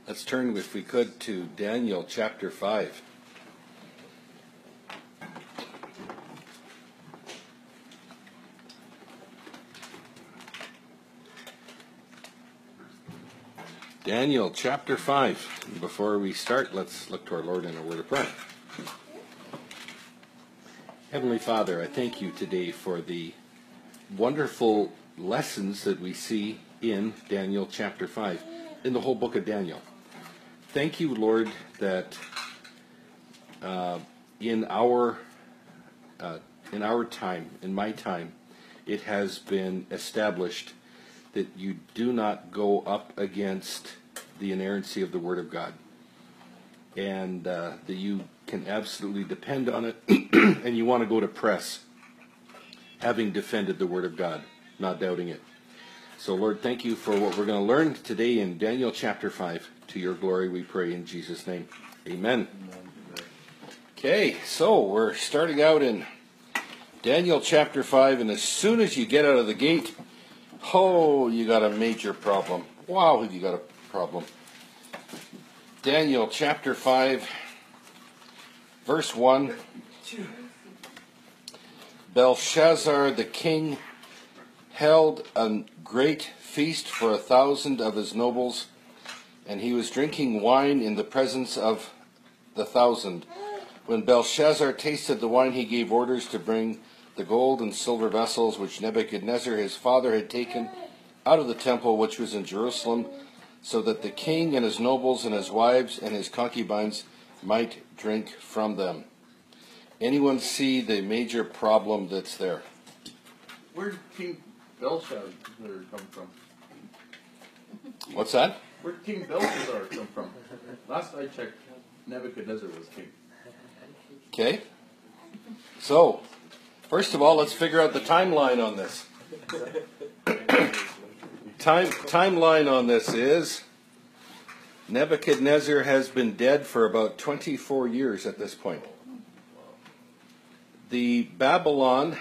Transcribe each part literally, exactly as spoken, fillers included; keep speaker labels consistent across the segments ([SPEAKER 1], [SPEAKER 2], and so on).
[SPEAKER 1] Let's turn, if we could, to Daniel chapter five. Daniel chapter five. Before we start, let's look to our Lord in a word of prayer. Heavenly Father, I thank you today for the wonderful lessons that we see in Daniel chapter five, in the whole book of Daniel. Thank you, Lord, that uh, in our uh, in our time, in my time, it has been established that you do not go up against the inerrancy of the Word of God, and uh, that you can absolutely depend on it, and you want to go to press, having defended the Word of God, not doubting it. So, Lord, thank you for what we're going to learn today in Daniel chapter five. To your glory we pray in Jesus' name. Amen. Okay, so we're starting out in Daniel chapter five, and as soon as you get out of the gate, oh, you got a major problem. Wow, have you got a problem. Daniel chapter five, verse one. Belshazzar the king held a great feast for a thousand of his nobles, and he was drinking wine in the presence of the thousand. When Belshazzar tasted the wine, he gave orders to bring the gold and silver vessels which Nebuchadnezzar his father had taken out of the temple which was in Jerusalem, so that the king and his nobles and his wives and his concubines might drink from them. Anyone see the major problem that's there?
[SPEAKER 2] Where did King Belshazzar come from?
[SPEAKER 1] What's that?
[SPEAKER 2] Where did King Belshazzar come from? Last I checked, Nebuchadnezzar was king.
[SPEAKER 1] Okay. So, first of all, let's figure out the timeline on this. Time timeline on this is Nebuchadnezzar has been dead for about twenty-four years at this point. The Babylon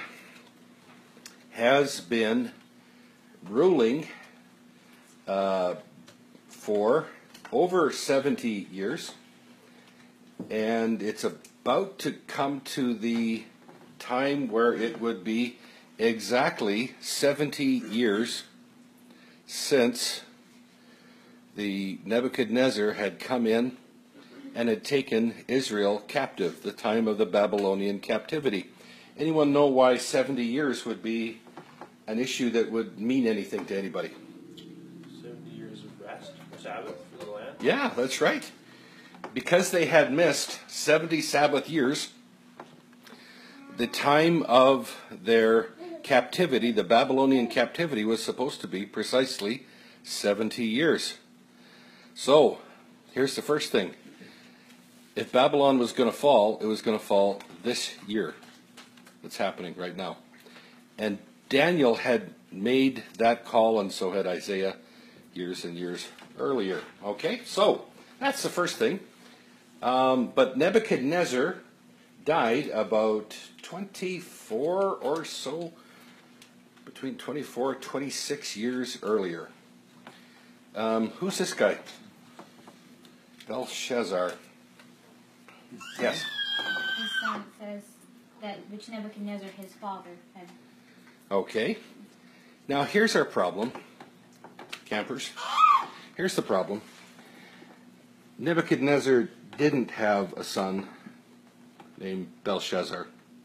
[SPEAKER 1] has been ruling uh, for over seventy years, and it's about to come to the time where it would be exactly seventy years since the Nebuchadnezzar had come in and had taken Israel captive, the time of the Babylonian captivity. Anyone know why seventy years would be an issue that would mean anything to anybody?
[SPEAKER 3] seventy years of rest, Sabbath for the land?
[SPEAKER 1] Yeah, that's right. Because they had missed seventy Sabbath years, the time of their captivity, the Babylonian captivity, was supposed to be precisely seventy years. So, here's the first thing. If Babylon was going to fall, it was going to fall this year. That's happening right now. And Daniel had made that call, and so had Isaiah years and years earlier. Okay, so that's the first thing. Um, but Nebuchadnezzar died about twenty-four or so, between twenty-four and twenty-six years earlier. Um, who's this guy? Belshazzar. Yes.
[SPEAKER 4] His son says that which Nebuchadnezzar his father had.
[SPEAKER 1] Okay. Now here's our problem, campers. Here's the problem. Nebuchadnezzar didn't have a son named Belshazzar.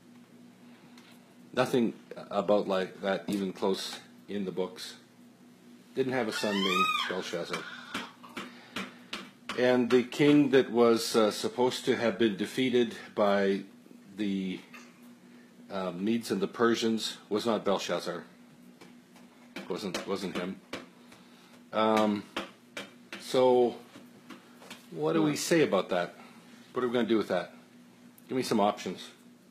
[SPEAKER 1] Nothing about like that even close in the books. Didn't have a son named Belshazzar. And the king that was uh, supposed to have been defeated by the uh, Medes and the Persians was not Belshazzar. Wasn't wasn't him. Um, so, what do we say about that? What are we going to do with that? Give me some options.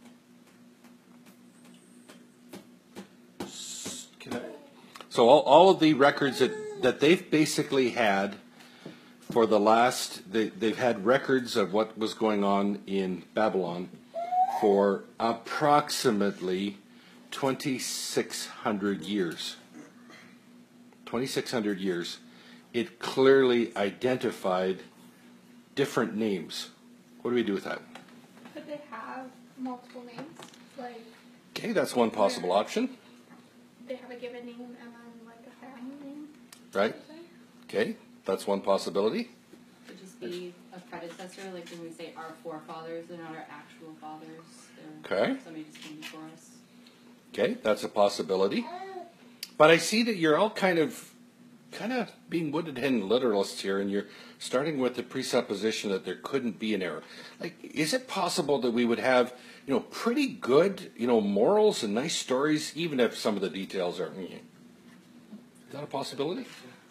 [SPEAKER 1] So all, all of the records that, that they've basically had for the last, they, they've had records of what was going on in Babylon for approximately twenty-six hundred years. twenty-six hundred years. it clearly identified different names. What do we do with that?
[SPEAKER 5] Could they have multiple names? Like,
[SPEAKER 1] Okay, that's one possible option,
[SPEAKER 5] they have a given name and then like a family name?
[SPEAKER 1] right? Okay, that's one possibility.
[SPEAKER 6] Could just be a predecessor, like when we say our forefathers, they're not our actual fathers. They're
[SPEAKER 1] Okay.
[SPEAKER 6] somebody just came before us.
[SPEAKER 1] Okay, that's a possibility. But I see that you're all kind of kind of being wounded hen literalists here, and you're starting with the presupposition that there couldn't be an error. Like, is it possible that we would have, you know, pretty good, you know, morals and nice stories, even if some of the details are? Is that a possibility?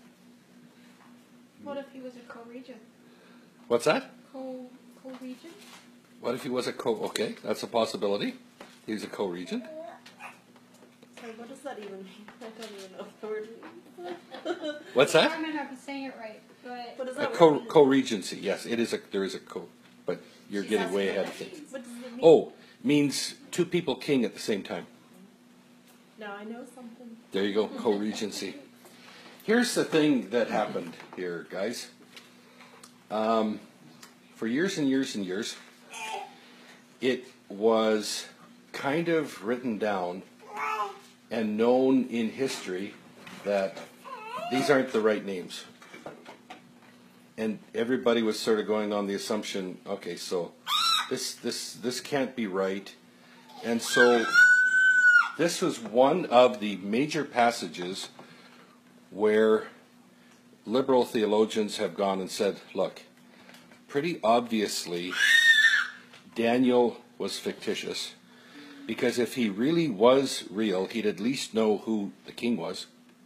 [SPEAKER 5] What if he was a co-regent?
[SPEAKER 1] What's that?
[SPEAKER 5] Co co-regent?
[SPEAKER 1] What if he was a co? Okay, that's a possibility. He's a co-regent.
[SPEAKER 7] Sorry, what does that even mean? I don't even know the word means.
[SPEAKER 1] What's
[SPEAKER 5] I
[SPEAKER 1] that?
[SPEAKER 5] might not be saying it right, but
[SPEAKER 7] What does
[SPEAKER 1] A
[SPEAKER 7] that
[SPEAKER 1] co
[SPEAKER 7] word mean?
[SPEAKER 1] co-regency. Yes, it is a. There is a co. But you're
[SPEAKER 6] She's
[SPEAKER 1] getting
[SPEAKER 6] asking
[SPEAKER 1] way
[SPEAKER 6] what
[SPEAKER 1] ahead
[SPEAKER 6] that
[SPEAKER 1] of things.
[SPEAKER 6] means.
[SPEAKER 7] What does it mean?
[SPEAKER 1] Oh, means two people king at the same time.
[SPEAKER 7] Now I know something.
[SPEAKER 1] There you go, co-regency. Here's the thing that happened here, guys. Um, for years and years and years, it was kind of written down and known in history that these aren't the right names. And everybody was sort of going on the assumption, okay, so this this this can't be right. And so this was one of the major passages where liberal theologians have gone and said, look, pretty obviously Daniel was fictitious, because if he really was real, he'd at least know who the king was.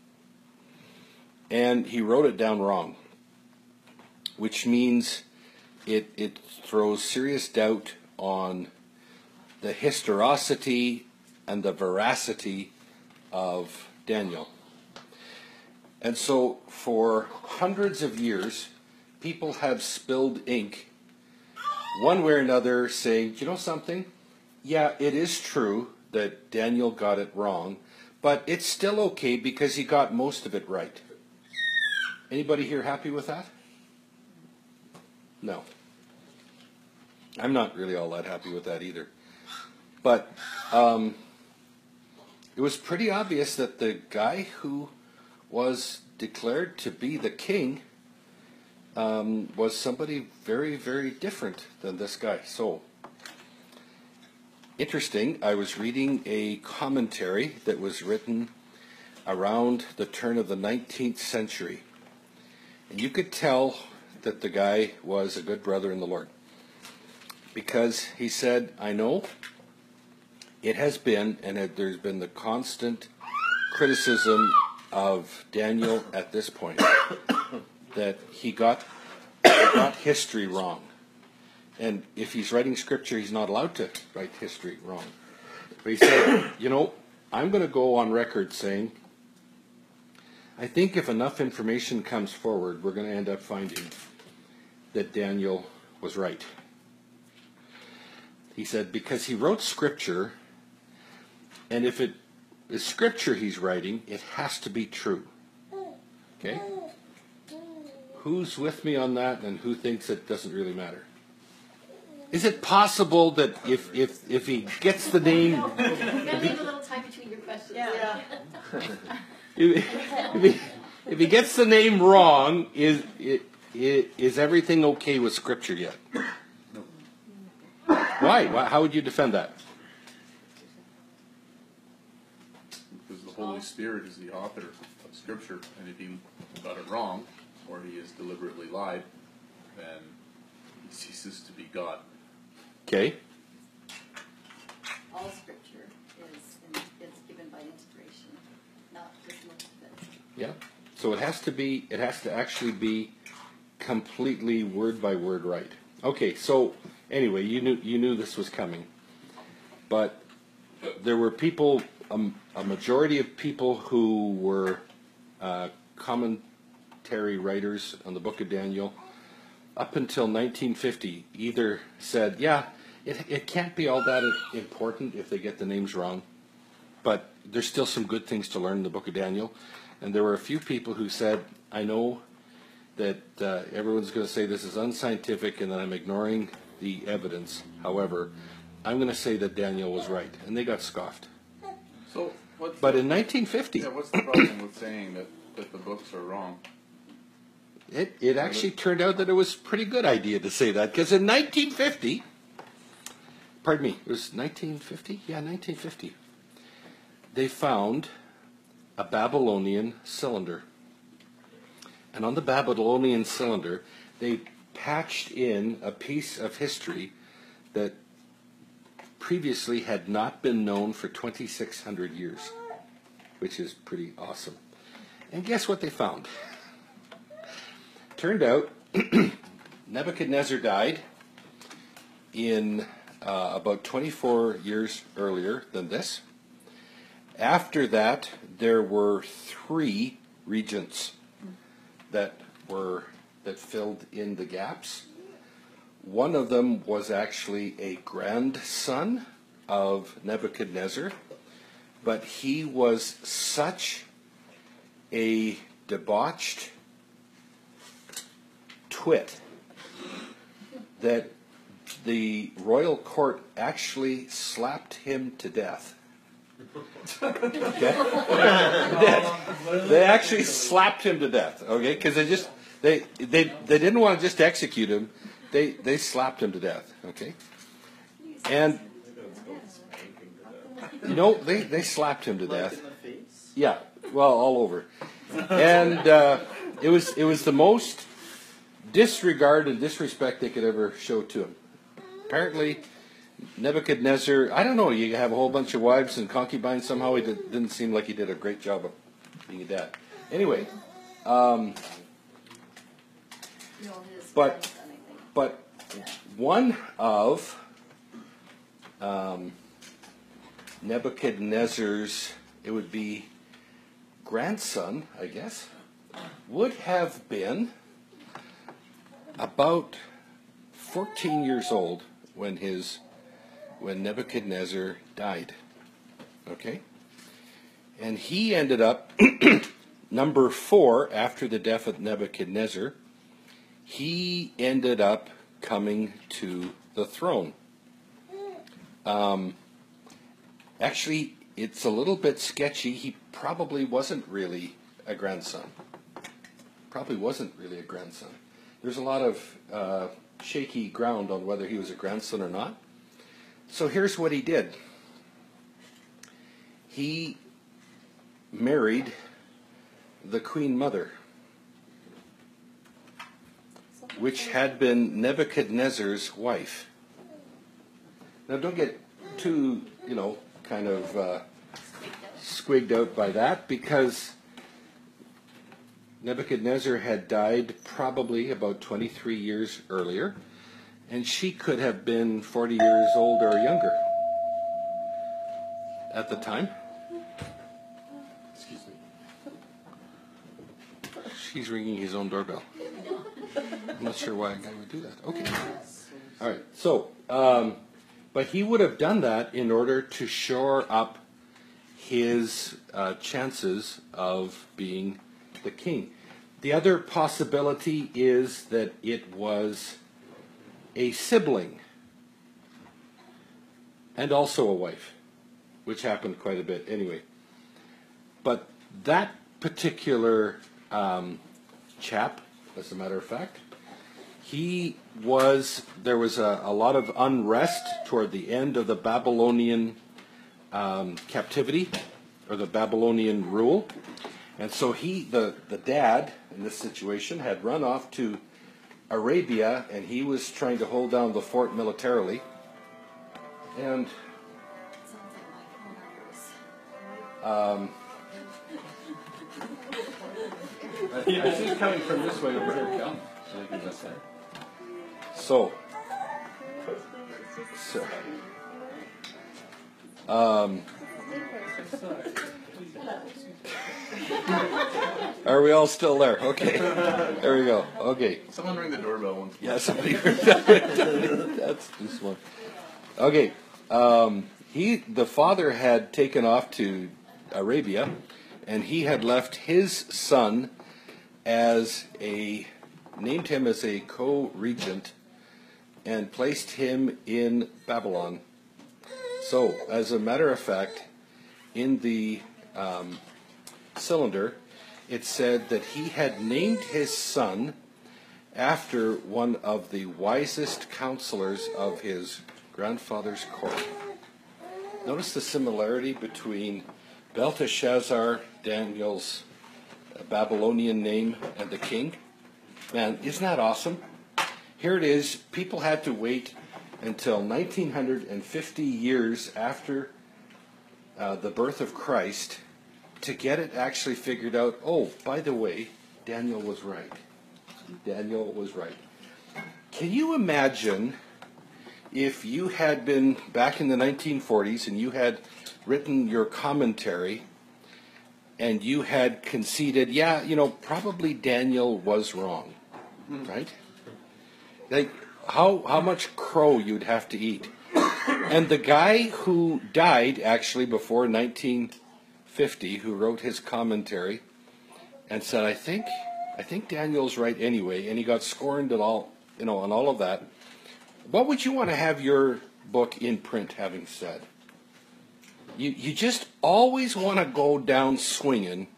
[SPEAKER 1] And he wrote it down wrong, which means it, it throws serious doubt on the historicity and the veracity of Daniel. And so for hundreds of years, people have spilled ink one way or another saying, you know something? Yeah, it is true that Daniel got it wrong, but it's still okay because he got most of it right. Anybody here happy with that? No. I'm not really all that happy with that either. But um, it was pretty obvious that the guy who was declared to be the king um, was somebody very, very different than this guy. So, interesting, I was reading a commentary that was written around the turn of the nineteenth century. And you could tell that the guy was a good brother in the Lord. Because he said, I know it has been, and it, there's been the constant criticism of Daniel at this point, that he got, he got history wrong. And if he's writing scripture, he's not allowed to write history wrong. But he said, you know, I'm going to go on record saying, I think if enough information comes forward, we're going to end up finding that Daniel was right. He said, because he wrote scripture, and if it is scripture he's writing, it has to be true. Okay? Who's with me on that, and who thinks it doesn't really matter? Is it possible that if if if he gets the name,
[SPEAKER 6] You gotta leave a little time between your questions.
[SPEAKER 7] Yeah.
[SPEAKER 1] if, if, he, if he gets the name wrong, is it, it is everything okay with scripture yet? Why? Why? How would you defend that?
[SPEAKER 2] Because the Holy Spirit is the author of Scripture, and if he got it wrong, or he has deliberately lied, then he ceases to be God.
[SPEAKER 1] Okay.
[SPEAKER 6] All scripture is, is given by inspiration, not just most of it.
[SPEAKER 1] Yeah. So it has to be. It has to actually be completely word by word right. Okay. So anyway, you knew you knew this was coming, but there were people, um, a majority of people who were uh, commentary writers on the Book of Daniel, up until nineteen fifty, either said, yeah, it, it can't be all that important if they get the names wrong, but there's still some good things to learn in the Book of Daniel. And there were a few people who said, I know that uh, everyone's going to say this is unscientific and that I'm ignoring the evidence. However, I'm going to say that Daniel was right, and they got scoffed.
[SPEAKER 2] So, what's
[SPEAKER 1] But
[SPEAKER 2] the,
[SPEAKER 1] in nineteen fifty,
[SPEAKER 2] yeah, what's the problem with saying that, that the books are wrong?
[SPEAKER 1] it, it actually turned out that it was a pretty good idea to say that, because in nineteen fifty, pardon me, it was nineteen fifty? Yeah, nineteen fifty. They found a Babylonian cylinder. And on the Babylonian cylinder, they patched in a piece of history that previously had not been known for twenty-six hundred years, which is pretty awesome. And guess what they found? Turned out Nebuchadnezzar died in uh, about twenty-four years earlier than this. After that, there were three regents that were that filled in the gaps. One of them was actually a grandson of Nebuchadnezzar, but he was such a debauched twit that the royal court actually slapped him to death. Okay? They actually slapped him to death, okay? Because they just they they they didn't want to just execute him. They they slapped him to death, okay? And you know they they slapped him to death. Yeah, well, all over. And uh, it was it was the most disregard and disrespect they could ever show to him. Apparently, Nebuchadnezzar, I don't know, you have a whole bunch of wives and concubines, somehow he did, didn't seem like he did a great job of being a dad. Anyway, um, but, but one of um, Nebuchadnezzar's, it would be grandson, I guess, would have been about fourteen years old when his when Nebuchadnezzar died. Okay? And he ended up number four after the death of Nebuchadnezzar. He ended up coming to the throne. Um, actually, it's a little bit sketchy. He probably wasn't really a grandson. Probably wasn't really a grandson. There's a lot of uh, shaky ground on whether he was a grandson or not. So here's what he did. He married the Queen Mother, which had been Nebuchadnezzar's wife. Now don't get too, you know, kind of uh, squigged out by that, because Nebuchadnezzar had died probably about twenty-three years earlier, and she could have been forty years old or younger at the time.
[SPEAKER 3] Excuse me.
[SPEAKER 1] She's ringing his own doorbell. I'm not sure why a guy would do that. Okay. All right. So, um, but he would have done that in order to shore up his uh, chances of being the king. The other possibility is that it was a sibling and also a wife, which happened quite a bit anyway. But that particular um, chap, as a matter of fact, he was, there was a, a lot of unrest toward the end of the Babylonian um, captivity, or the Babylonian rule. And so he, the, the dad in this situation, had run off to Arabia, and he was trying to hold down the fort militarily. And um, I, I think coming from this way over here, Cal. I think that's there. So, so um, are we all still there? Okay. There we go. Okay.
[SPEAKER 2] Someone ring the doorbell once.
[SPEAKER 1] Yeah, somebody. That's too smart. Okay. Um, he, the father, had taken off to Arabia, and he had left his son as a named him as a co-regent and placed him in Babylon. So, as a matter of fact, in the um, cylinder, it said that he had named his son after one of the wisest counselors of his grandfather's court. Notice the similarity between Belteshazzar, Daniel's Babylonian name, and the king. Man, isn't that awesome? Here it is. People had to wait until nineteen fifty years after uh, the birth of Christ to get it actually figured out. Oh, by the way, Daniel was right. Daniel was right. Can you imagine if you had been back in the nineteen forties and you had written your commentary and you had conceded, yeah, you know, probably Daniel was wrong, right? Like, how how much crow you'd have to eat. And the guy who died actually before nineteen fifty, who wrote his commentary and said, I think I think Daniel's right anyway, and he got scorned and all, you know, and all of that. What would you want to have your book in print having said? You you just always want to go down swinging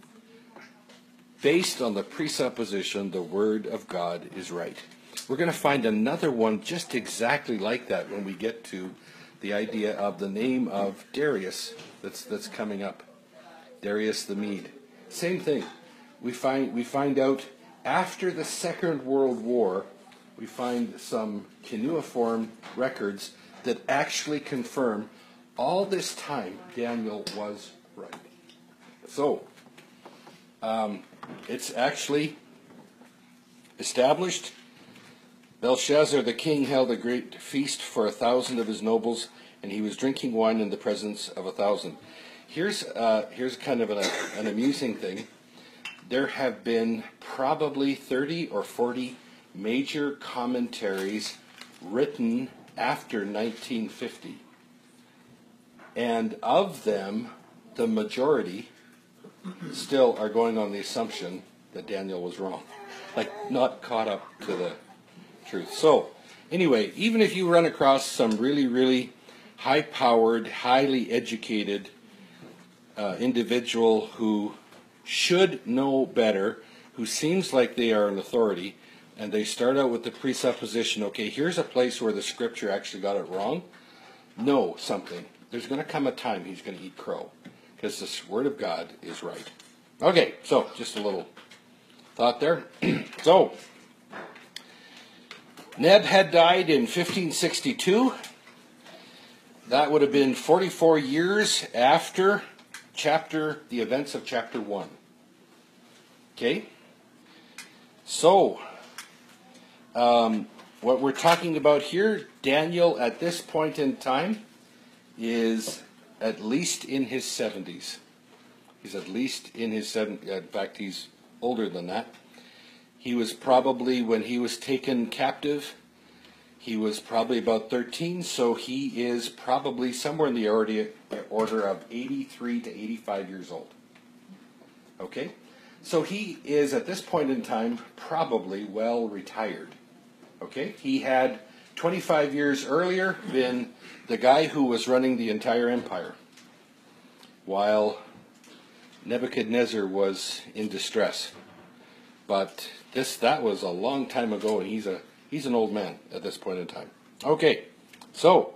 [SPEAKER 1] based on the presupposition the Word of God is right. We're going to find another one just exactly like that when we get to the idea of the name of Darius that's that's coming up. Darius the Mede. Same thing. We find we find out after the Second World War, we find some cuneiform records that actually confirm all this time Daniel was right. So, um, it's actually established. Belshazzar the king held a great feast for a thousand of his nobles, and he was drinking wine in the presence of a thousand. Here's uh, here's kind of an, an amusing thing. There have been probably thirty or forty major commentaries written after nineteen fifty. And of them, the majority still are going on the assumption that Daniel was wrong. Like, not caught up to the truth. So, anyway, even if you run across some really, really high-powered, highly educated uh, individual who should know better, who seems like they are an authority, and they start out with the presupposition, okay, here's a place where the scripture actually got it wrong, know something. There's going to come a time he's going to eat crow, because the Word of God is right. Okay, so just a little thought there. So, Neb had died in fifteen sixty-two. That would have been forty-four years after chapter, the events of chapter one. Okay? So, um, what we're talking about here, Daniel at this point in time is at least in his seventies. He's at least in his seventies. In fact, he's older than that. He was probably, when he was taken captive, he was probably about thirteen, so he is probably somewhere in the order, order of eighty-three to eighty-five years old. Okay? So he is, at this point in time, probably well retired. Okay? He had twenty-five years earlier been the guy who was running the entire empire, while Nebuchadnezzar was in distress. But this that was a long time ago, and he's a he's an old man at this point in time. Okay, so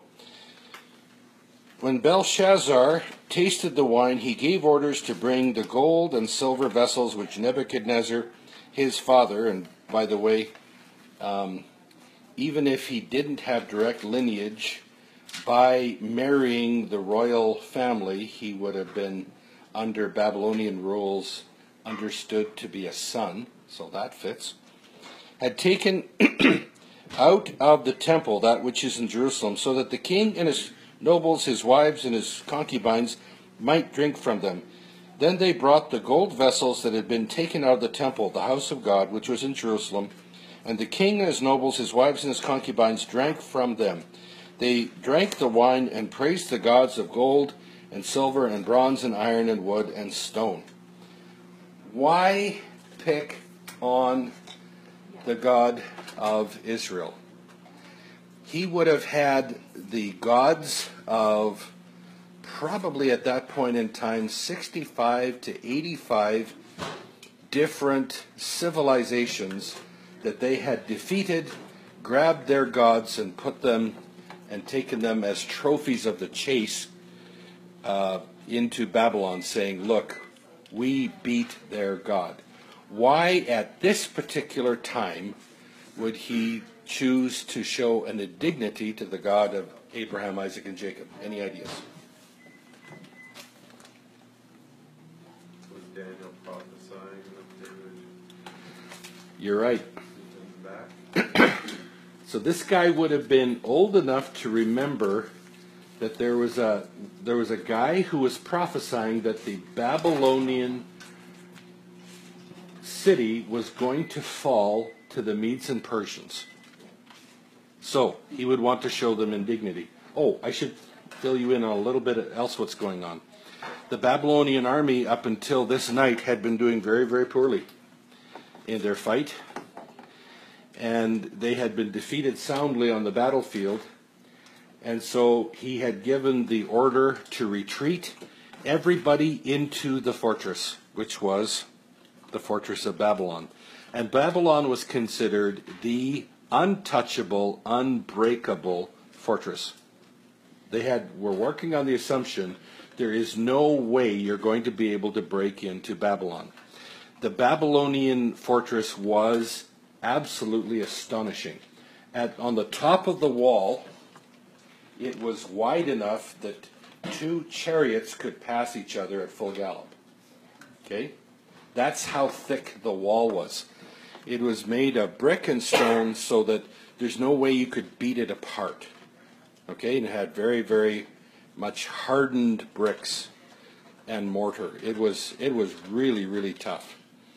[SPEAKER 1] when Belshazzar tasted the wine, he gave orders to bring the gold and silver vessels which Nebuchadnezzar, his father, and by the way, um, even if he didn't have direct lineage, by marrying the royal family, he would have been, under Babylonian rules, understood to be a son, so that fits, had taken out of the temple that which is in Jerusalem, so that the king and his nobles, his wives, and his concubines might drink from them. Then they brought the gold vessels that had been taken out of the temple, the house of God, which was in Jerusalem, and the king and his nobles, his wives, and his concubines drank from them. They drank the wine and praised the gods of gold and silver and bronze and iron and wood and stone. Why pick on the God of Israel. He would have had the gods of probably at that point in time sixty-five to eighty-five different civilizations that they had defeated, grabbed their gods and put them and taken them as trophies of the chase uh, into Babylon, saying, look, we beat their God. Why at this particular time would he choose to show an indignity to the God of Abraham, Isaac, and Jacob? Any ideas?
[SPEAKER 8] Was Daniel prophesying that they would
[SPEAKER 1] You're right.
[SPEAKER 8] send them back?
[SPEAKER 1] So this guy would have been old enough to remember that there was a there was a guy who was prophesying that the Babylonian city was going to fall to the Medes and Persians. So he would want to show them indignity. Oh, I should fill you in on a little bit else what's going on. The Babylonian army up until this night had been doing very, very poorly in their fight. And they had been defeated soundly on the battlefield. And so he had given the order to retreat everybody into the fortress, which was the fortress of Babylon. And Babylon was considered the untouchable, unbreakable fortress. They had were working on the assumption there is no way you're going to be able to break into Babylon. The Babylonian fortress was absolutely astonishing. At on the top of the wall, it was wide enough that two chariots could pass each other at full gallop. Okay? That's how thick the wall was. It was made of brick and stone so that there's no way you could beat it apart. Okay? And it had very, very much hardened bricks and mortar. It was it was really, really tough.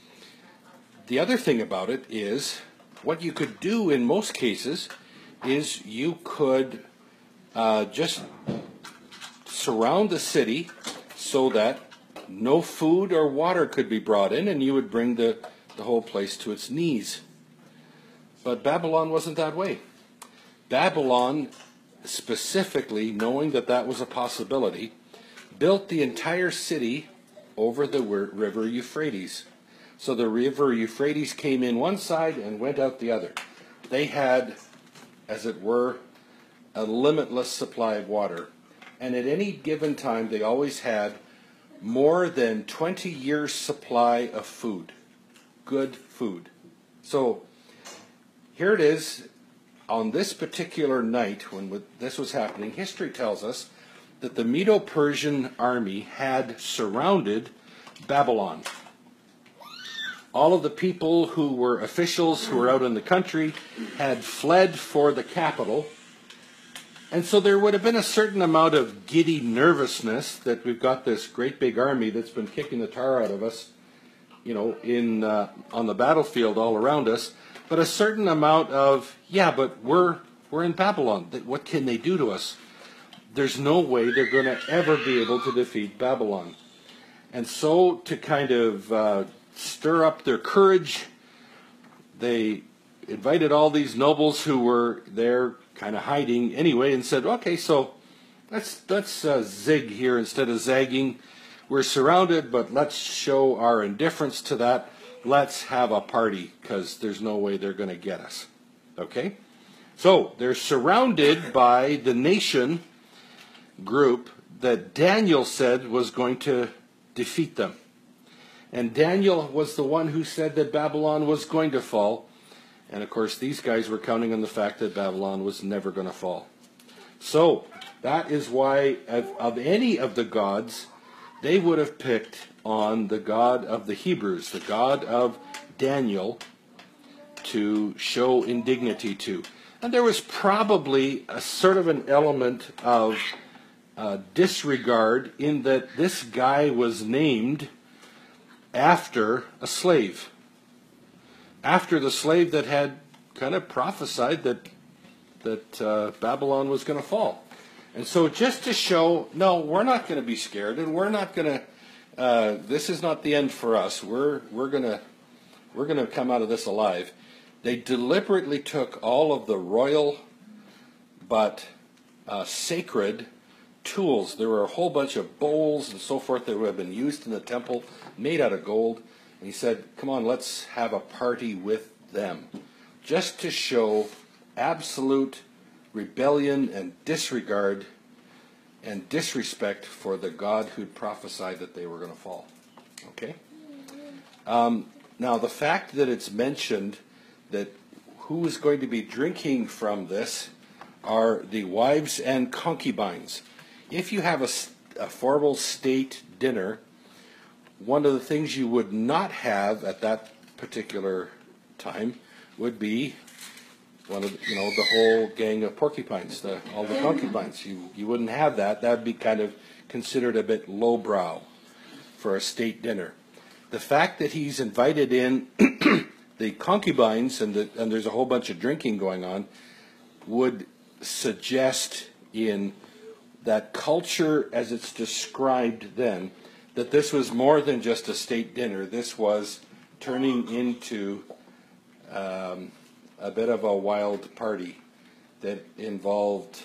[SPEAKER 1] The other thing about it is, what you could do in most cases is you could uh, just surround the city so that no food or water could be brought in, and you would bring the, the whole place to its knees. But Babylon wasn't that way. Babylon, specifically, knowing that that was a possibility, built the entire city over the river Euphrates. So the river Euphrates came in one side and went out the other. They had, as it were, a limitless supply of water. And at any given time, they always had more than twenty years' supply of food. Good food. So here it is. On this particular night, when this was happening, history tells us that the Medo-Persian army had surrounded Babylon. All of the people who were officials who were out in the country had fled for the capital. And so there would have been a certain amount of giddy nervousness that we've got this great big army that's been kicking the tar out of us, you know, in uh, on the battlefield all around us. But a certain amount of, yeah, but we're we're in Babylon. What can they do to us? There's no way they're going to ever be able to defeat Babylon. And so to kind of uh, stir up their courage, they invited all these nobles who were there kind of hiding anyway and said, okay, so let's, let's uh, zig here instead of zagging. We're surrounded, but let's show our indifference to that. Let's have a party, because there's no way they're going to get us. Okay? So they're surrounded by the nation group that Daniel said was going to defeat them. And Daniel was the one who said that Babylon was going to fall. And of course, these guys were counting on the fact that Babylon was never going to fall. So that is why, of, of any of the gods, they would have picked on the God of the Hebrews, the God of Daniel, to show indignity to. And there was probably a sort of an element of uh, disregard in that this guy was named after a slave. After the slave that had kind of prophesied that, that uh, Babylon was going to fall. And so just to show, no, we're not going to be scared, and we're not going to, uh, this is not the end for us. We're, we're going to, we're going to come out of this alive. They deliberately took all of the royal but uh, sacred tools. There were a whole bunch of bowls and so forth that would have been used in the temple, made out of gold. And he said, come on, let's have a party with them. Just to show absolute rebellion and disregard and disrespect for the God who'd prophesied that they were going to fall. Okay? Um, now, the fact that it's mentioned that who is going to be drinking from this are the wives and concubines. If you have a, a formal state dinner, one of the things you would not have at that particular time would be one of the, you know, the whole gang of porcupines, the, all the concubines. You you wouldn't have that. That would be kind of considered a bit lowbrow for a state dinner. The fact that he's invited in the concubines and the, and there's a whole bunch of drinking going on would suggest in that culture as it's described then that this was more than just a state dinner. This was turning into um, a bit of a wild party that involved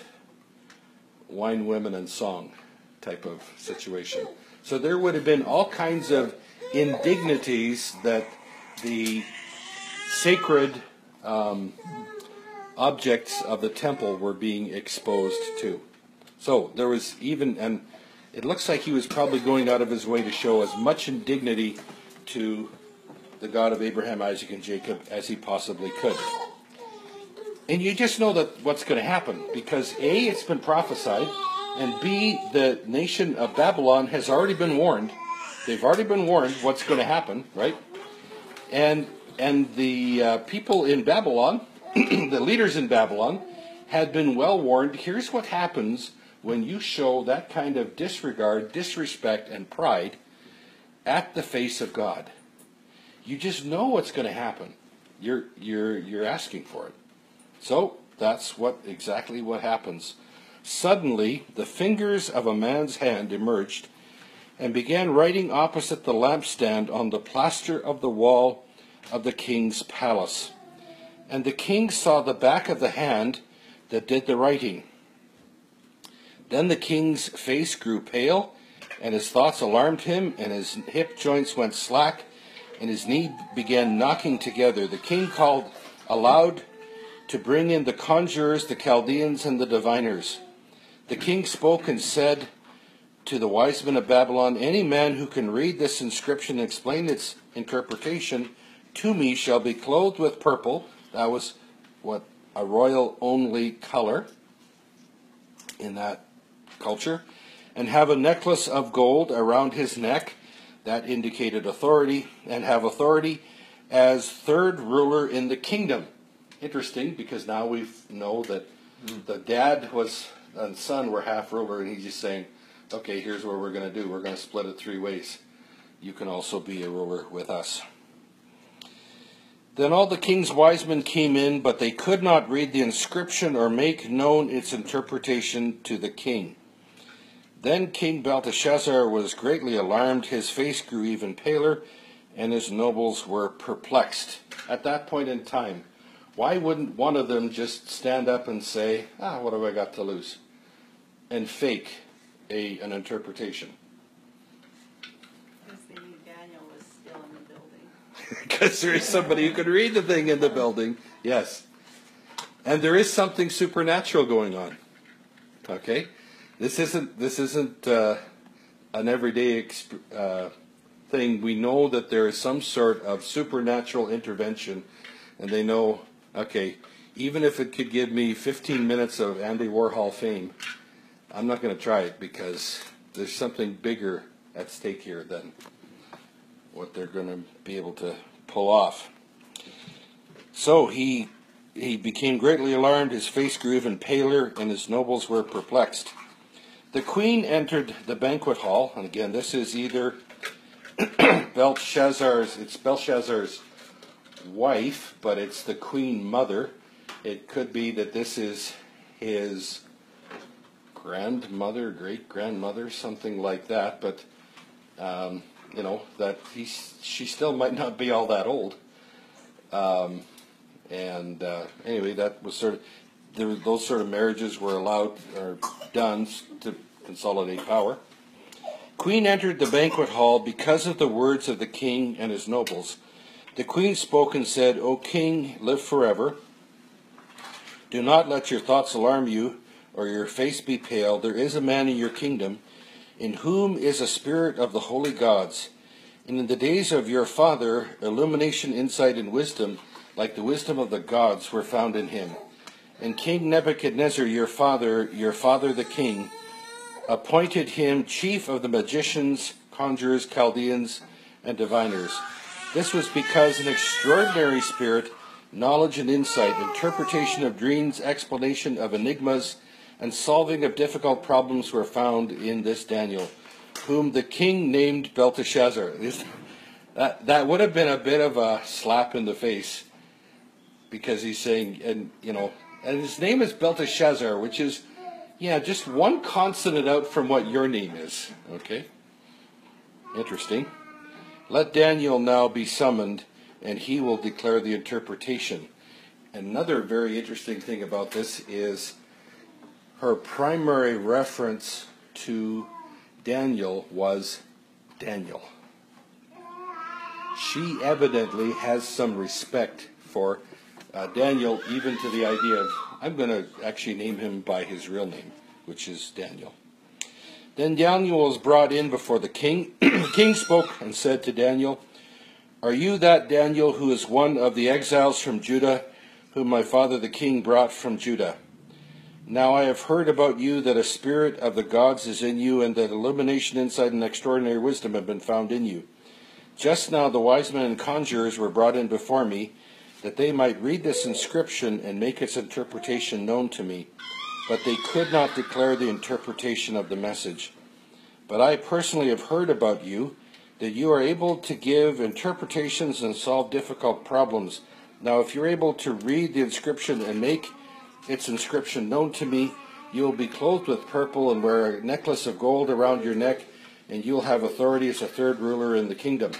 [SPEAKER 1] wine, women, and song type of situation. So there would have been all kinds of indignities that the sacred um, objects of the temple were being exposed to. So there was even, and it looks like he was probably going out of his way to show as much indignity to the God of Abraham, Isaac, and Jacob as he possibly could. And you just know that what's going to happen, because A, it's been prophesied, and B, the nation of Babylon has already been warned. They've already been warned what's going to happen, right? And and the uh, people in Babylon, the leaders in Babylon, had been well warned. Here's what happens when you show that kind of disregard, disrespect, and pride at the face of God. You just know what's going to happen. You're you're you're asking for it. So that's what exactly what happens. Suddenly, the fingers of a man's hand emerged and began writing opposite the lampstand on the plaster of the wall of the king's palace. And the king saw the back of the hand that did the writing. Then the king's face grew pale, and his thoughts alarmed him, and his hip joints went slack, and his knee began knocking together. The king called aloud to bring in the conjurers, the Chaldeans, and the diviners. The king spoke and said to the wise men of Babylon, any man who can read this inscription and explain its interpretation to me shall be clothed with purple. That was what a royal only color in that culture, and have a necklace of gold around his neck. That indicated authority, and have authority as third ruler in the kingdom. Interesting, because now we know that mm. the dad was and son were half ruler, and he's just saying, okay, here's what we're going to do. We're going to split it three ways. You can also be a ruler with us. Then all the king's wise men came in, but they could not read the inscription or make known its interpretation to the king. Then King Belteshazzar was greatly alarmed. His face grew even paler, and his nobles were perplexed. At that point in time, why wouldn't one of them just stand up and say, ah, what have I got to lose? And fake a an interpretation.
[SPEAKER 7] Because they knew Daniel was still in the building.
[SPEAKER 1] Because there is somebody who can read the thing in the building. Yes. And there is something supernatural going on. Okay? This isn't this isn't uh, an everyday exp- uh, thing. We know that there is some sort of supernatural intervention, and they know, okay, even if it could give me fifteen minutes of Andy Warhol fame, I'm not going to try it because there's something bigger at stake here than what they're going to be able to pull off. So he he became greatly alarmed. His face grew even paler, and his nobles were perplexed. The queen entered the banquet hall, and again, this is either Belshazzar's, it's Belshazzar's wife, but it's the queen mother. It could be that this is his grandmother, great-grandmother, something like that, but, um, you know, that he, she still might not be all that old. Um, And uh, anyway, that was sort of, there, those sort of marriages were allowed or done to consolidate power. Queen entered the banquet hall because of the words of the king and his nobles. The queen spoke and said, "O king, live forever. Do not let your thoughts alarm you, or your face be pale. There is a man in your kingdom, in whom is a spirit of the holy gods. And in the days of your father, illumination, insight, and wisdom, like the wisdom of the gods, were found in him. And King Nebuchadnezzar, your father, your father the king, appointed him chief of the magicians, conjurers, Chaldeans, and diviners. This was because an extraordinary spirit, knowledge and insight, interpretation of dreams, explanation of enigmas, and solving of difficult problems were found in this Daniel, whom the king named Belteshazzar." That, that would have been a bit of a slap in the face, because he's saying, and you know, and his name is Belteshazzar, which is, yeah, just one consonant out from what your name is. Okay? Interesting. "Let Daniel now be summoned, and he will declare the interpretation." Another very interesting thing about this is her primary reference to Daniel was Daniel. She evidently has some respect for uh, Daniel, even to the idea of, I'm going to actually name him by his real name, which is Daniel. Then Daniel was brought in before the king. The king spoke and said to Daniel, "Are you that Daniel who is one of the exiles from Judah, whom my father the king brought from Judah? Now I have heard about you that a spirit of the gods is in you, and that illumination, insight, and extraordinary wisdom have been found in you. Just now the wise men and conjurers were brought in before me, that they might read this inscription and make its interpretation known to me. But they could not declare the interpretation of the message. But I personally have heard about you, that you are able to give interpretations and solve difficult problems. Now if you're able to read the inscription and make its inscription known to me, you will be clothed with purple and wear a necklace of gold around your neck, and you'll have authority as a third ruler in the kingdom."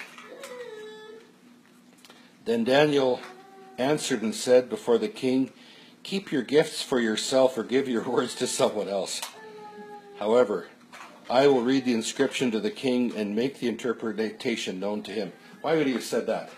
[SPEAKER 1] Then Daniel answered and said before the king, "Keep your gifts for yourself, or give your words to someone else. However, I will read the inscription to the king and make the interpretation known to him." Why would he have said that?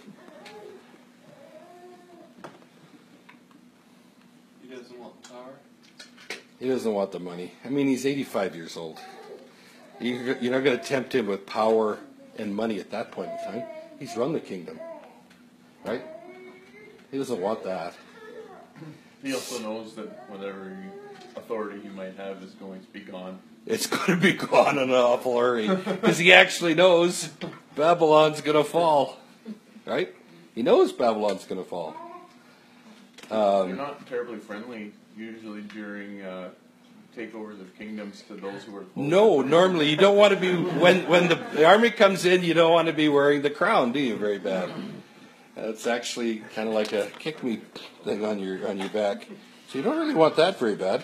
[SPEAKER 3] He doesn't want power.
[SPEAKER 1] He doesn't want the money. I mean, he's eighty-five years old. You're not going to tempt him with power and money at that point in time. He's run the kingdom, right? He doesn't want that.
[SPEAKER 2] He also knows that whatever authority he might have is going to be gone.
[SPEAKER 1] It's going to be gone in an awful hurry, because he actually knows Babylon's going to fall, right? He knows Babylon's going to fall. Um,
[SPEAKER 2] They're not terribly friendly usually during uh, takeovers of kingdoms to those who are close.
[SPEAKER 1] no, normally you don't want to be, when, when the, the army comes in, you don't want to be wearing the crown, do you? Very bad. It's actually kind of like a kick me thing on your on your back. So you don't really want that very bad.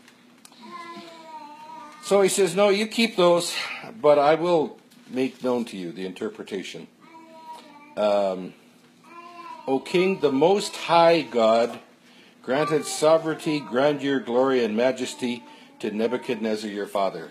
[SPEAKER 1] So he says, "No, you keep those, but I will make known to you the interpretation. Um, O king, the most high God granted sovereignty, grandeur, glory, and majesty to Nebuchadnezzar your father."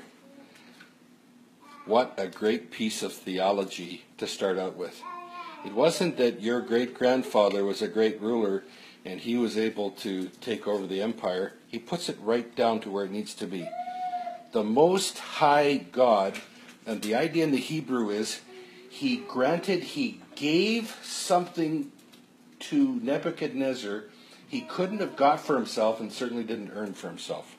[SPEAKER 1] What a great piece of theology to start out with. It wasn't that your great-grandfather was a great ruler and he was able to take over the empire. He puts it right down to where it needs to be. The Most High God, and the idea in the Hebrew is, he granted, he gave something to Nebuchadnezzar he couldn't have got for himself and certainly didn't earn for himself.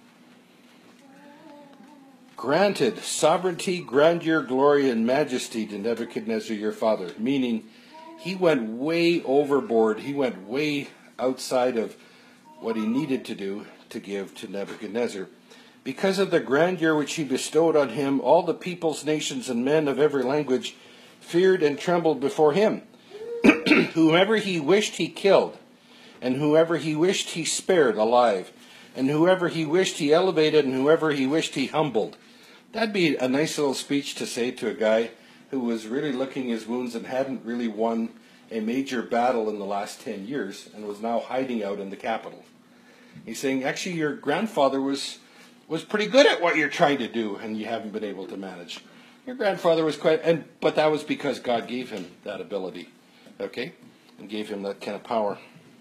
[SPEAKER 1] Granted sovereignty, grandeur, glory, and majesty to Nebuchadnezzar your father, meaning he went way overboard. He went way outside of what he needed to do to give to Nebuchadnezzar. Because of the grandeur which he bestowed on him, all the peoples, nations, and men of every language feared and trembled before him. Whomever he wished he killed, and whoever he wished he spared alive, and whoever he wished he elevated, and whoever he wished he humbled. That'd be a nice little speech to say to a guy who was really licking his wounds and hadn't really won a major battle in the last ten years and was now hiding out in the capital. He's saying, actually, your grandfather was was pretty good at what you're trying to do, and you haven't been able to manage. Your grandfather was quite, and but that was because God gave him that ability, okay, and gave him that kind of power.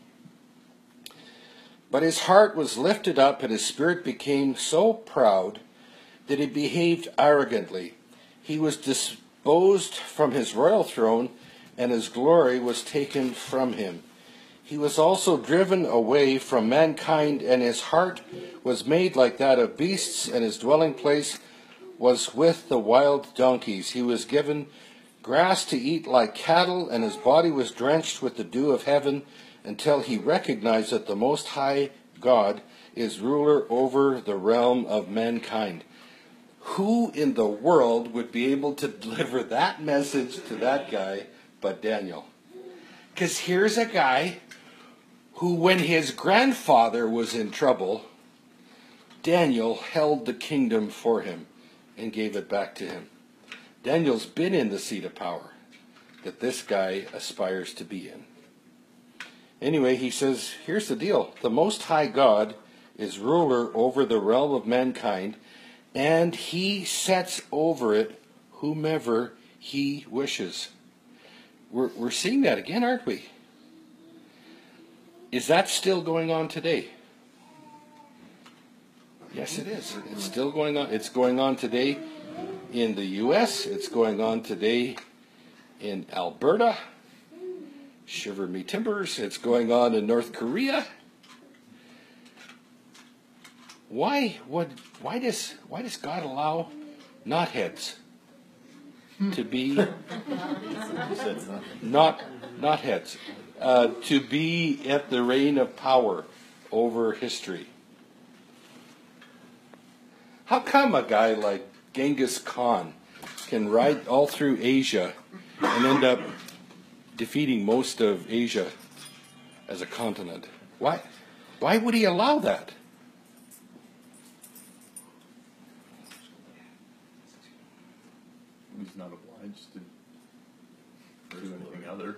[SPEAKER 1] But his heart was lifted up, and his spirit became so proud that he behaved arrogantly. He was disposed from his royal throne, and his glory was taken from him. He was also driven away from mankind, and his heart was made like that of beasts, and his dwelling place was with the wild donkeys. He was given grass to eat like cattle, and his body was drenched with the dew of heaven, until he recognized that the Most High God is ruler over the realm of mankind. Who in the world would be able to deliver that message to that guy but Daniel? Because here's a guy who, when his grandfather was in trouble, Daniel held the kingdom for him and gave it back to him. Daniel's been in the seat of power that this guy aspires to be in. Anyway, he says, here's the deal. The Most High God is ruler over the realm of mankind, and he sets over it whomever he wishes. We're, we're seeing that again, aren't we? Is that still going on today? Yes, it is. It's still going on. It's going on today in the U S. It's going on today in Alberta. Shiver me timbers. It's going on in North Korea. Why would why does why does God allow knotheads to be not knotheads uh, to be at the reign of power over history? How come a guy like Genghis Khan can ride all through Asia and end up defeating most of Asia as a continent? Why? Why would he allow that?
[SPEAKER 2] He's not obliged to do anything other.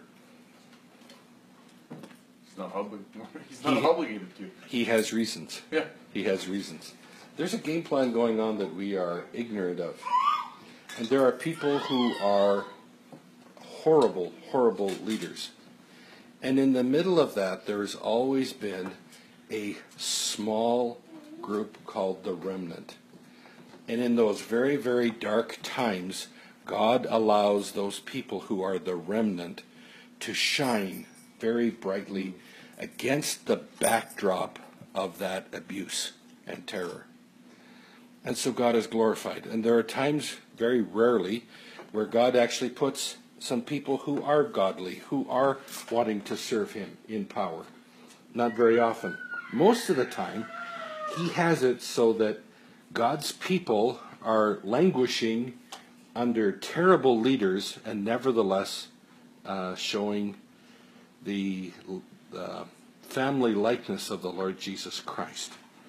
[SPEAKER 2] He's not, obli- he's not
[SPEAKER 1] He-
[SPEAKER 2] obligated to.
[SPEAKER 1] He has reasons.
[SPEAKER 2] Yeah.
[SPEAKER 1] He has reasons. There's a game plan going on that we are ignorant of. And there are people who are horrible, horrible leaders. And in the middle of that, there has always been a small group called the remnant. And in those very, very dark times, God allows those people who are the remnant to shine very brightly against the backdrop of that abuse and terror. And so God is glorified. And there are times, very rarely, where God actually puts some people who are godly, who are wanting to serve him in power. Not very often. Most of the time, he has it so that God's people are languishing under terrible leaders and nevertheless uh, showing the uh, family likeness of the Lord Jesus Christ.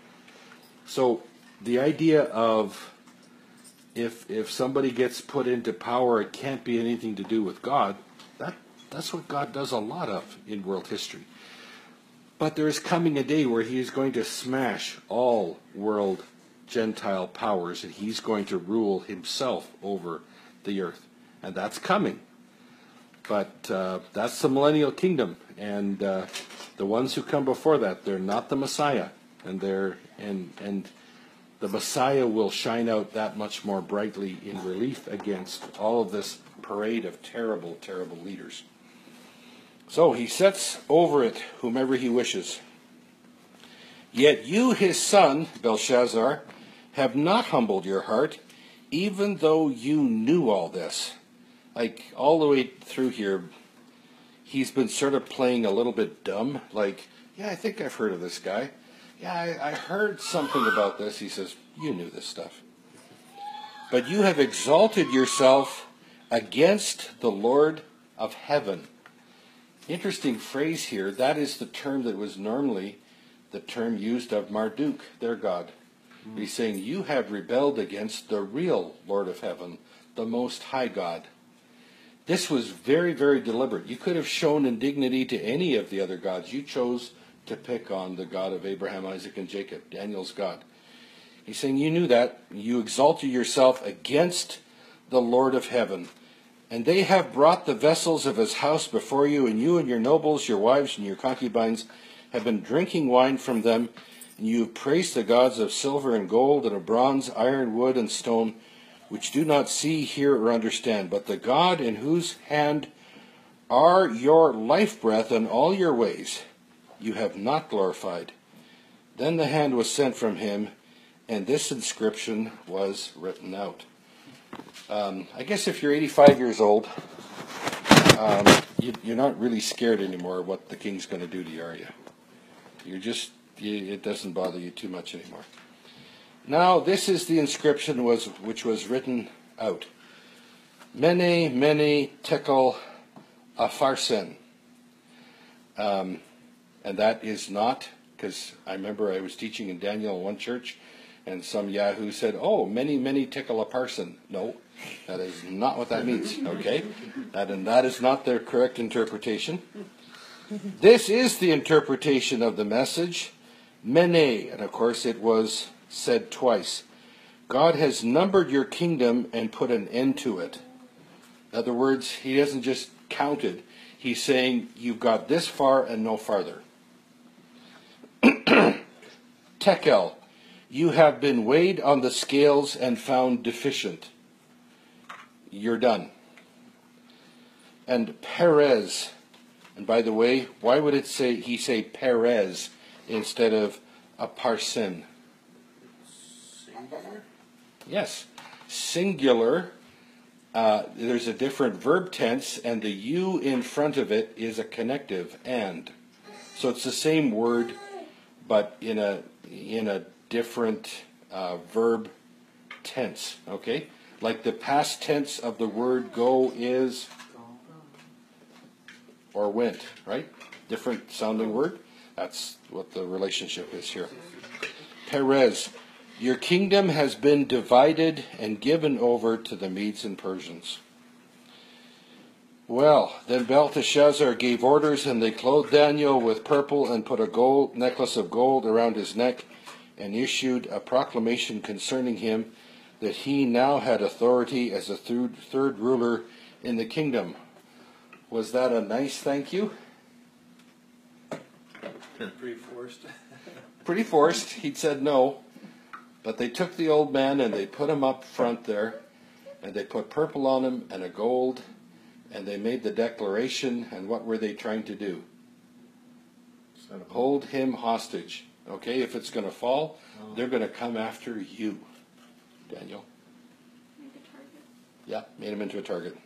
[SPEAKER 1] So the idea of if if somebody gets put into power, it can't be anything to do with God, that that's what God does a lot of in world history. But there is coming a day where he is going to smash all world Gentile powers, and he's going to rule himself over the earth. And that's coming. But uh, that's the millennial kingdom. And uh, the ones who come before that, they're not the Messiah. And they're and and the Messiah will shine out that much more brightly in relief against all of this parade of terrible, terrible leaders. So he sets over it whomever he wishes. Yet you, his son, Belshazzar, have not humbled your heart, even though you knew all this. Like, all the way through here, he's been sort of playing a little bit dumb. Like, yeah, I think I've heard of this guy. Yeah, I, I heard something about this. He says, you knew this stuff. But you have exalted yourself against the Lord of heaven. Interesting phrase here. That is the term that was normally the term used of Marduk, their god. Mm. He's saying, you have rebelled against the real Lord of heaven, the Most High God. This was very, very deliberate. You could have shown indignity to any of the other gods. You chose to pick on the God of Abraham, Isaac, and Jacob, Daniel's God. He's saying you knew that. You exalted yourself against the Lord of heaven. And they have brought the vessels of his house before you, and you and your nobles, your wives, and your concubines have been drinking wine from them. And you have praised the gods of silver and gold, and of bronze, iron, wood, and stone, which do not see, hear, or understand. But the God in whose hand are your life breath and all your ways, you have not glorified. Then the hand was sent from him, and this inscription was written out. Um, I guess if you're eighty-five years old, um, you, you're not really scared anymore what the king's going to do to you, are you? You're just, you, it doesn't bother you too much anymore. Now, this is the inscription was which was written out. Mene, mene, tekel, upharsin. Um, and that is not, because I remember I was teaching in Daniel in one church, and some yahoo said, oh, many, many tekel upharsin. No, that is not what that means, okay? That, and that is not the correct interpretation. This is the interpretation of the message. Mene, and of course it was said twice. God has numbered your kingdom and put an end to it. In other words, he doesn't just count it. He's saying you've got this far and no farther. Tekel, you have been weighed on the scales and found deficient. You're done. And Perez, and by the way, why would it say he say Perez instead of upharsin?
[SPEAKER 3] Singular?
[SPEAKER 1] Yes, singular. Uh, there's a different verb tense, and the you in front of it is a connective and. So it's the same word, but in a in a different uh, verb tense. Okay, like the past tense of the word go is or went, right? Different sounding word. That's what the relationship is here. Perez. Your kingdom has been divided and given over to the Medes and Persians. Well, then Belteshazzar gave orders, and they clothed Daniel with purple and put a gold necklace of gold around his neck, and issued a proclamation concerning him that he now had authority as a third, third ruler in the kingdom. Was that a nice thank you?
[SPEAKER 3] Pretty forced.
[SPEAKER 1] Pretty forced. He'd said no. But they took the old man and they put him up front there, and they put purple on him and a gold, and they made the declaration, and what were they trying to do? Hold him hostage. Okay, if it's going to fall, oh. They're going to come after you, Daniel.
[SPEAKER 5] Make a target.
[SPEAKER 1] Yeah, made him into a target.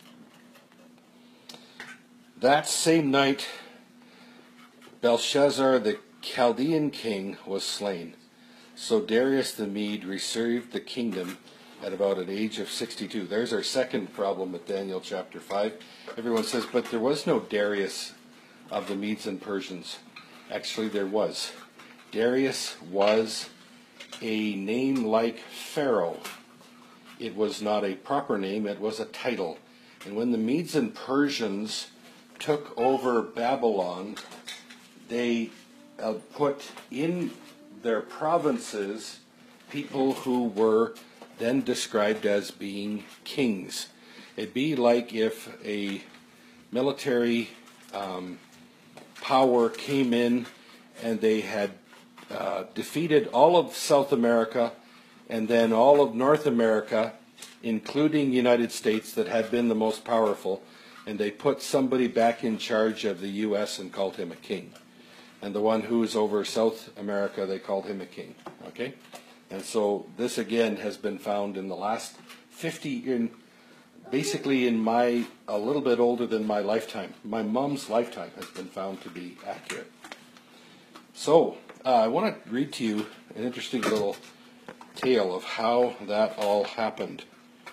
[SPEAKER 1] That same night, Belshazzar, the Chaldean king, was slain. So Darius the Mede received the kingdom at about an age of sixty-two. There's our second problem with Daniel chapter five. Everyone says, but there was no Darius of the Medes and Persians. Actually, there was. Darius was a name like Pharaoh. It was not a proper name, it was a title. And when the Medes and Persians took over Babylon, they uh, put in their provinces people who were then described as being kings. It'd be like if a military um, power came in and they had uh, defeated all of South America and then all of North America, including the United States that had been the most powerful, and they put somebody back in charge of the U S and called him a king. And the one who was over South America, they called him a king. Okay? And so this again has been found in the last fifty, in basically in my, a little bit older than my lifetime. My mom's lifetime has been found to be accurate. So, uh, I want to read to you an interesting little tale of how that all happened.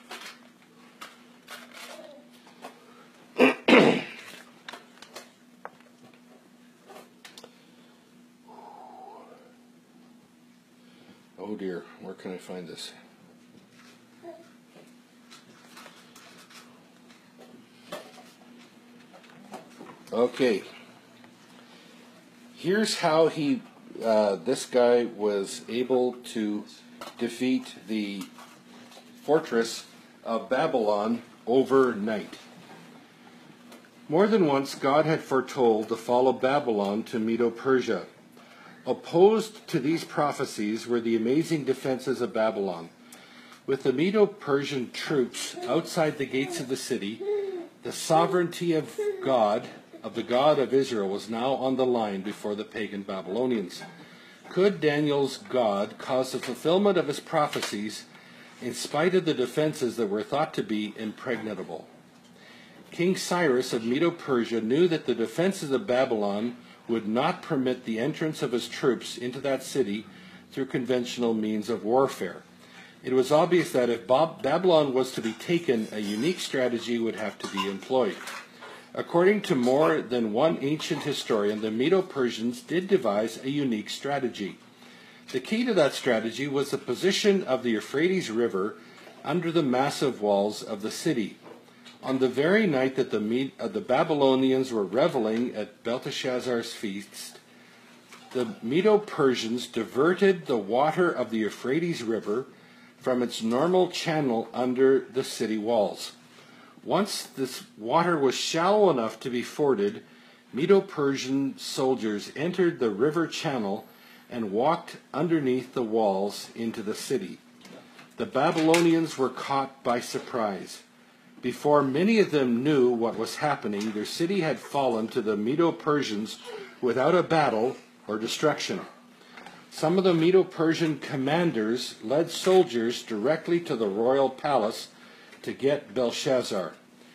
[SPEAKER 1] Oh dear, where can I find this? Okay. Here's how he, uh, this guy was able to defeat the fortress of Babylon overnight. More than once, God had foretold the fall of Babylon to Medo-Persia. Opposed to these prophecies were the amazing defenses of Babylon. With the Medo-Persian troops outside the gates of the city, the sovereignty of God, of the God of Israel, was now on the line before the pagan Babylonians. Could Daniel's God cause the fulfillment of his prophecies in spite of the defenses that were thought to be impregnable? King Cyrus of Medo-Persia knew that the defenses of Babylon would not permit the entrance of his troops into that city through conventional means of warfare. It was obvious that if Babylon was to be taken, a unique strategy would have to be employed. According to more than one ancient historian, the Medo-Persians did devise a unique strategy. The key to that strategy was the position of the Euphrates River under the massive walls of the city. On the very night that the, Med- uh, the Babylonians were reveling at Belteshazzar's feast, the Medo-Persians diverted the water of the Euphrates River from its normal channel under the city walls. Once this water was shallow enough to be forded, Medo-Persian soldiers entered the river channel and walked underneath the walls into the city. The Babylonians were caught by surprise. Before many of them knew what was happening, their city had fallen to the Medo-Persians without a battle or destruction. Some of the Medo-Persian commanders led soldiers directly to the royal palace to get Belshazzar.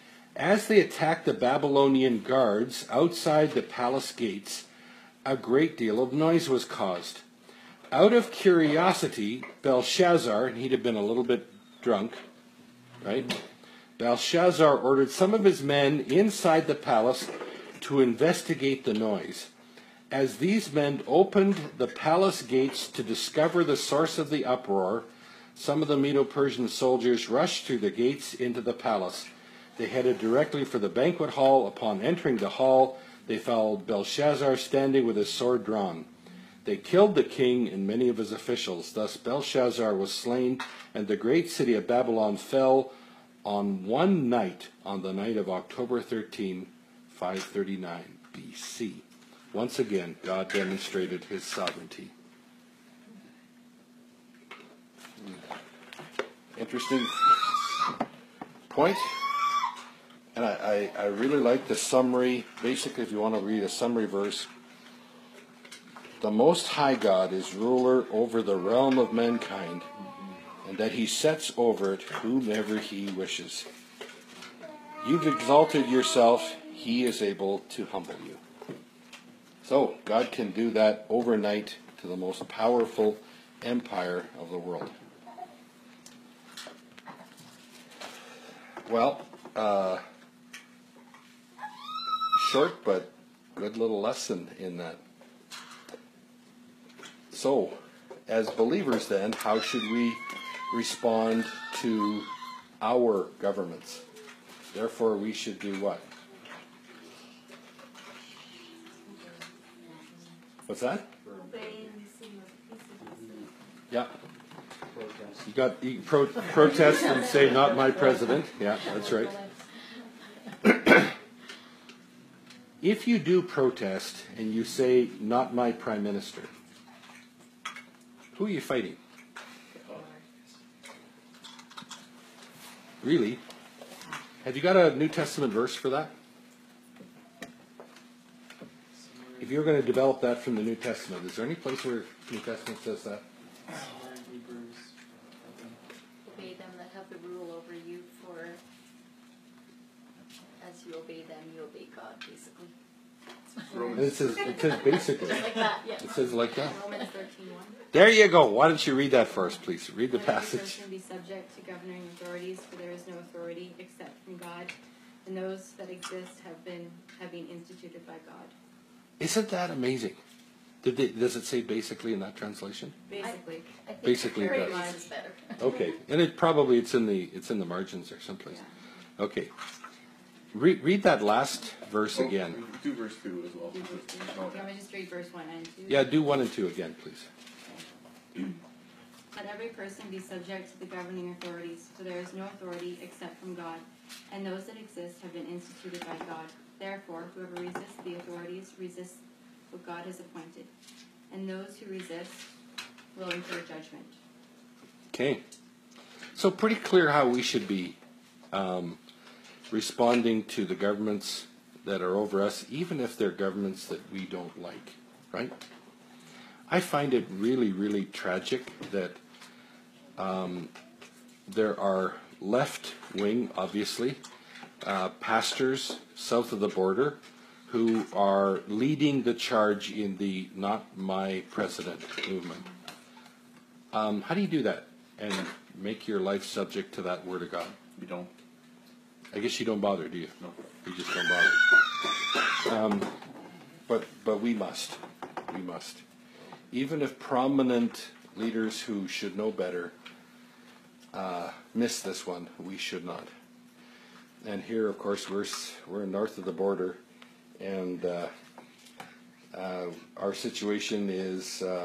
[SPEAKER 1] As they attacked the Babylonian guards outside the palace gates, a great deal of noise was caused. Out of curiosity, Belshazzar, and he'd have been a little bit drunk, right? Belshazzar ordered some of his men inside the palace to investigate the noise. As these men opened the palace gates to discover the source of the uproar, some of the Medo-Persian soldiers rushed through the gates into the palace. They headed directly for the banquet hall. Upon entering the hall, they found Belshazzar standing with his sword drawn. They killed the king and many of his officials. Thus Belshazzar was slain, and the great city of Babylon fell on one night, on the night of October thirteenth, five thirty-nine B C. Once again, God demonstrated his sovereignty. Interesting point. And I, I, I really like the summary. Basically, if you want to read a summary verse, the Most High God is ruler over the realm of mankind, and that he sets over it whomever he wishes. You've exalted yourself, he is able to humble you. So, God can do that overnight to the most powerful empire of the world. Well, uh, short but good little lesson in that. So, as believers then, how should we respond to our governments? Therefore, we should do what? What's that? Yeah. You got you pro- protest and say, "Not my president." Yeah, that's right. If you do protest and you say, "Not my prime minister," who are you fighting? Really? Have you got a New Testament verse for that? If you're going to develop that from the New Testament, is there any place where the New Testament says that?
[SPEAKER 6] Obey them that have the rule over you, for as you obey them, you obey God, basically.
[SPEAKER 1] And it says, it says basically.
[SPEAKER 6] Like that, yeah.
[SPEAKER 1] It says like that.
[SPEAKER 6] Romans thirteen one.
[SPEAKER 1] There you go. Why don't you read that first, please? Read the
[SPEAKER 6] Let every
[SPEAKER 1] passage.
[SPEAKER 6] person be subject to governing authorities, for there is no authority except from God, and those that exist have been have been instituted by God.
[SPEAKER 1] Isn't that amazing? Did they, does it say basically in that translation?
[SPEAKER 6] Basically.
[SPEAKER 4] I think
[SPEAKER 1] Basically,
[SPEAKER 4] the
[SPEAKER 1] it does.
[SPEAKER 4] line is better.
[SPEAKER 1] Okay, and it probably it's in the it's in the margins or someplace.
[SPEAKER 6] Yeah.
[SPEAKER 1] Okay. Read, read that last verse again.
[SPEAKER 2] Oh, do verse two as well.
[SPEAKER 6] Do verse two.
[SPEAKER 2] No,
[SPEAKER 6] Do you want me to just read verse one and two?
[SPEAKER 1] Yeah, do one and two again, please.
[SPEAKER 6] Let every person be subject to the governing authorities, for there is no authority except from God, and those that exist have been instituted by God. Therefore, whoever resists the authorities resists what God has appointed, and those who resist will incur judgment.
[SPEAKER 1] Okay. So pretty clear how we should be um, responding to the governments that are over us, even if they're governments that we don't like, right? I find it really, really tragic that um, there are left-wing, obviously, uh, pastors south of the border who are leading the charge in the Not My President movement. Um, how do you do that and make your life subject to that Word of God?
[SPEAKER 2] you don't.
[SPEAKER 1] I guess you don't bother, do you?
[SPEAKER 2] No.
[SPEAKER 1] You just don't bother. Um, but but we must. We must. Even if prominent leaders who should know better uh, miss this one, we should not. And here, of course, we're we're north of the border, and uh, uh, our situation is uh,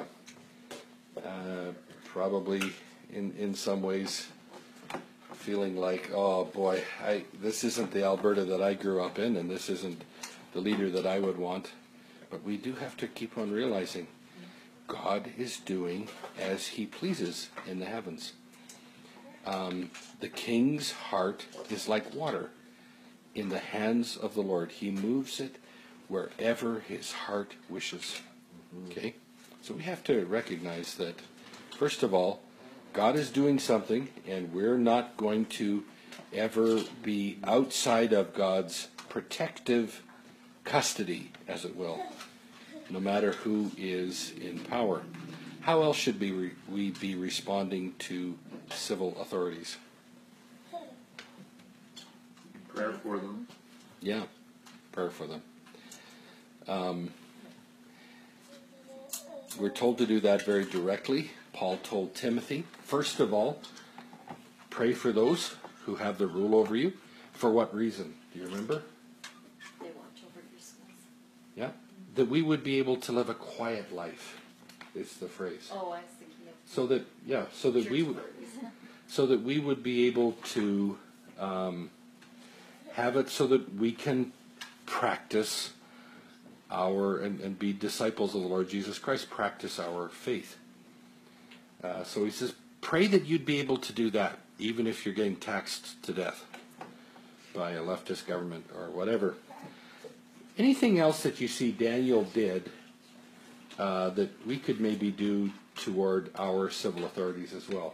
[SPEAKER 1] uh, probably in in some ways feeling like, oh boy, I this isn't the Alberta that I grew up in, and this isn't the leader that I would want. But we do have to keep on realizing God is doing as He pleases in the heavens. Um, the king's heart is like water in the hands of the Lord. He moves it wherever His heart wishes. Okay? So we have to recognize that, first of all, God is doing something, and we're not going to ever be outside of God's protective custody, as it will, no matter who is in power. How else should we, re- we be responding to civil authorities?
[SPEAKER 2] Prayer for them.
[SPEAKER 1] Yeah, prayer for them. Um, we're told to do that very directly. Paul told Timothy, first of all, pray for those who have the rule over you. For what reason? Do you remember?
[SPEAKER 6] They watch over your sins.
[SPEAKER 1] Yeah. That we would be able to live a quiet life, is the phrase.
[SPEAKER 6] Oh, I was thinking of
[SPEAKER 1] So that, yeah, so that we would, so that we would be able to um, have it so that we can practice our, and, and be disciples of the Lord Jesus Christ, practice our faith. Uh, so he says, pray that you'd be able to do that, even if you're getting taxed to death by a leftist government or whatever. Anything else that you see Daniel did uh, that we could maybe do toward our civil authorities as well?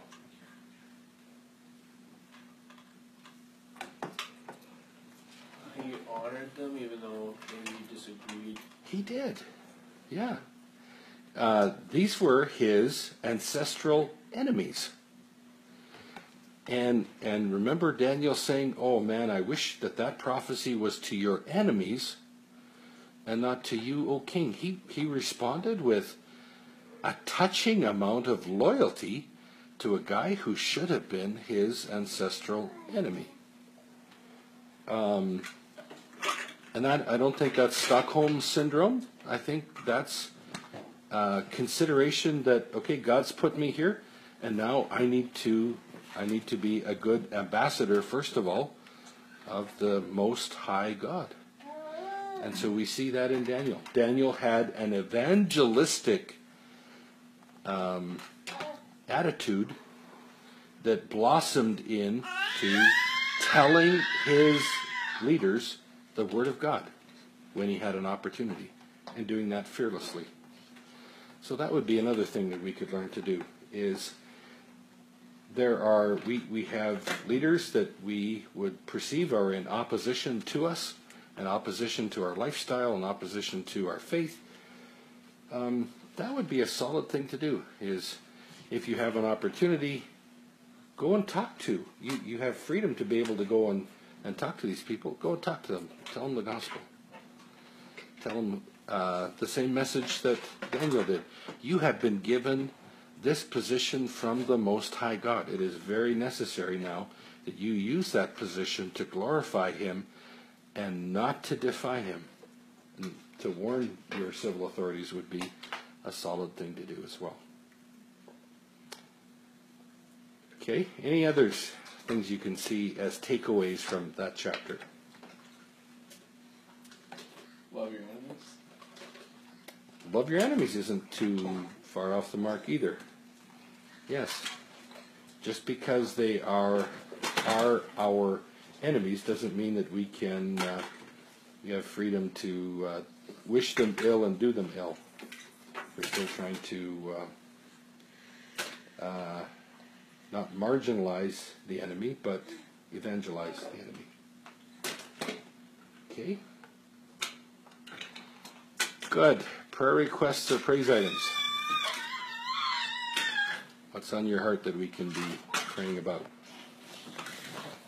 [SPEAKER 3] He honored them even though maybe he disagreed.
[SPEAKER 1] He did, yeah. Uh, these were his ancestral enemies. And and remember Daniel saying, oh man, I wish that that prophecy was to your enemies and not to you, O king. He, he responded with a touching amount of loyalty to a guy who should have been his ancestral enemy. Um, and that, I don't think that's Stockholm Syndrome. I think that's uh, consideration that, okay, God's put me here, and now I need to I need to be a good ambassador, first of all, of the Most High God. And so we see that in Daniel. Daniel had an evangelistic um, attitude that blossomed into telling his leaders the Word of God when he had an opportunity, and doing that fearlessly. So that would be another thing that we could learn to do, is there are, we, we have leaders that we would perceive are in opposition to us, in opposition to our lifestyle, in opposition to our faith. Um, that would be a solid thing to do, is if you have an opportunity, go and talk to. You, you have freedom to be able to go and, and talk to these people. Go and talk to them. Tell them the gospel. Tell them uh, the same message that Daniel did. You have been given this position from the Most High God. It is very necessary now that you use that position to glorify Him and not to defy him. And to warn your civil authorities would be a solid thing to do as well. Okay, any others, things you can see as takeaways from that chapter?
[SPEAKER 3] Love your enemies.
[SPEAKER 1] Love your enemies isn't too far off the mark either. Yes, just because they are are our enemies doesn't mean that we can uh, we have freedom to uh, wish them ill and do them ill. We're still trying to uh, uh, not marginalize the enemy, but evangelize the enemy. Okay. Good. Prayer requests or praise items. What's on your heart that we can be praying about?